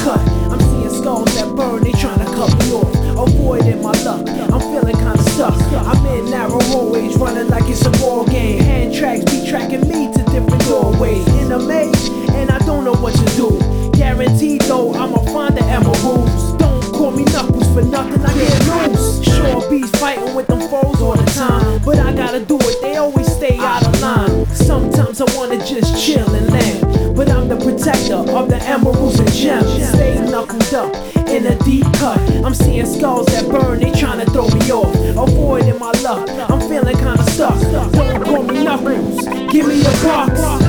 cut. I'm seeing skulls that burn, they tryna cut me off. Avoiding my luck, I'm feeling kinda stuck. I'm in narrow hallways, running like it's a ball game. Hand tracks be tracking me to different doorways. In a maze, and I don't know what to do. Guaranteed though, I'ma find the emeralds. Don't call me Knuckles for nothing, I get loose. Sure bees fighting with them foes all the time, but I gotta do it, they always stay out of line. Sometimes I wanna just chill and land, but I'm the protector of the emeralds and gems. Stay knuckled up in a deep cut. I'm seeing skulls that burn, they tryna throw me off. Avoiding my luck, I'm feeling kinda stuck. Don't call me Knuckles, give me a box.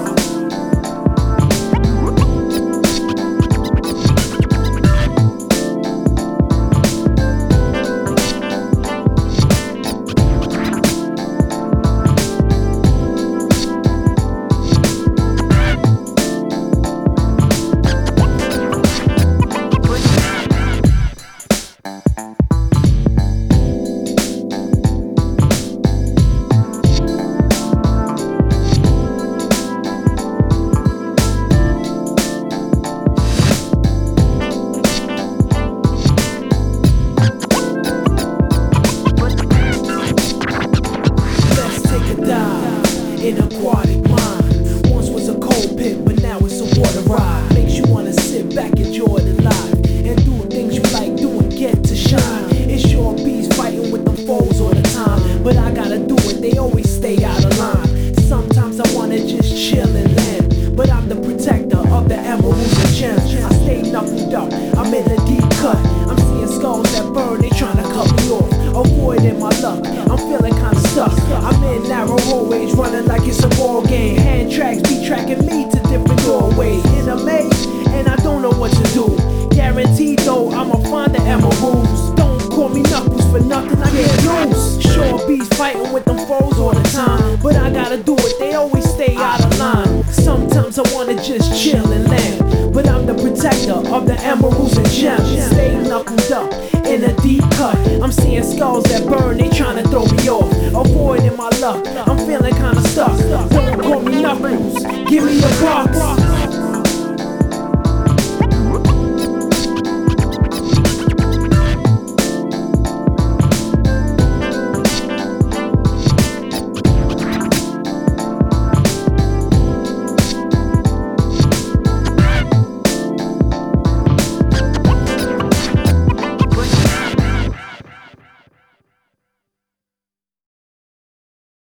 An aquatic mind. Once was a cold pit, but now it's a water ride. Makes you wanna sit back, enjoy the life, and do things you like doing, get to shine. It's sure bees fighting with them foes all the time, but I gotta do it, they always stay out of line. Sometimes I wanna just chill and land, but I'm the protector of the emeralds and gems. I stay knuckled up, I'm in a deep cut. I'm seeing skulls that burn, they tryna cut me off. Avoiding my luck, I'm feeling kinda stuck. I'm in narrow hallways, running like it's a ball game. Hand tracks be tracking me to different doorways. In a maze, and I don't know what to do. Guaranteed though, I'ma find the emeralds. Don't call me Knuckles for nothing, I get loose. Sure bees fighting with them foes all the time, but I gotta do it, they always stay out of line. Sometimes I wanna just chill and land, but I'm the protector of the emeralds and gems. Stay knuckled up in a deep cut. I'm seeing skulls that burn, they tryna throw me off. Avoiding my luck, I'm feeling kinda stuck. Don't call me Knuckles, give me a box.